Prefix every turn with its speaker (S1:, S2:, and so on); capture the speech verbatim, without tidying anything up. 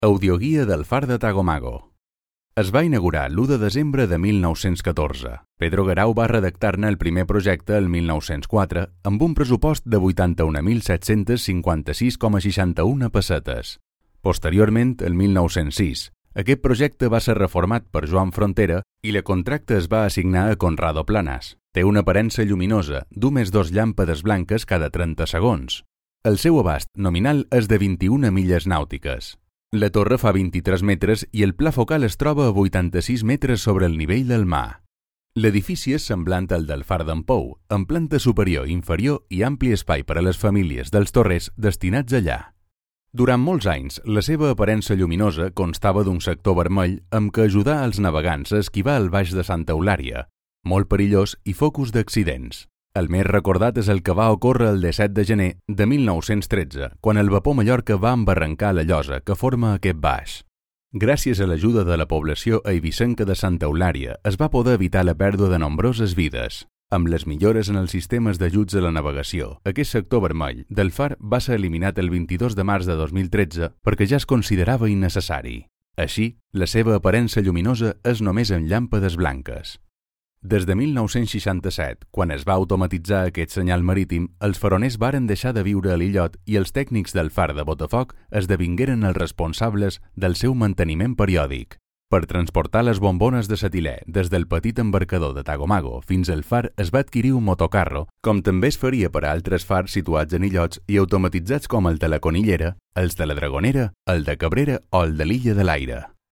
S1: Audioguia del Far de Tagomago. Es va inaugurar l'u de desembre de mil nou-cents catorze. Pedro Guerau va redactar-ne el primer projecte el mil nou-cents quatre amb un pressupost de vuitanta-un mil set-cents cinquanta-sis coma seixanta-u pessetes. Posteriorment, el mil nou-cents sis, aquest projecte va ser reformat per Joan Frontera i la contracta es va assignar a Conrado Planas. Té una aparença lluminosa, du més dos llàmpades blanques cada trenta segons. El seu abast nominal és de vint-i-una milles nàutiques. La torre fa vint-i-tres metres i el pla focal es troba a vuitanta-sis metres sobre el nivell del mar. L'edifici és semblant al del Far d'en Pou, amb planta superior i inferior i ampli espai per a les famílies dels torrers destinats allà. Durant molts anys, la seva aparença lluminosa constava d'un sector vermell amb què ajudar als navegants a esquivar el baix de Santa Eulària, molt perillós i focus d'accidents. El més recordat és el que va ocórrer el disset de gener de mil nou-cents tretze, quan el vapor Mallorca va embarrancar la llosa que forma aquest baix. Gràcies a l'ajuda de la població eivissenca de Santa Eulària, es va poder evitar la pèrdua de nombroses vides. Amb les millores en els sistemes d'ajuts a la navegació, aquest sector vermell del far va ser eliminat el vint-i-dos de març de dos mil tretze perquè ja es considerava innecessari. Així, la seva aparença lluminosa és només en llàmpades blanques. Des de mil nou-cents seixanta-set, quan es va automatitzar aquest senyal marítim, els faroners varen deixar de viure a l'illot i els tècnics del far de Botafoc esdevingueren els responsables del seu manteniment periòdic. Per transportar les bombones de setilè des del petit embarcador de Tagomago fins al far es va adquirir un motocarro, com també es faria per a altres fars situats en illots i automatitzats com el de la Conillera, els de la Dragonera, el de Cabrera o el de l'Illa de l'Aire.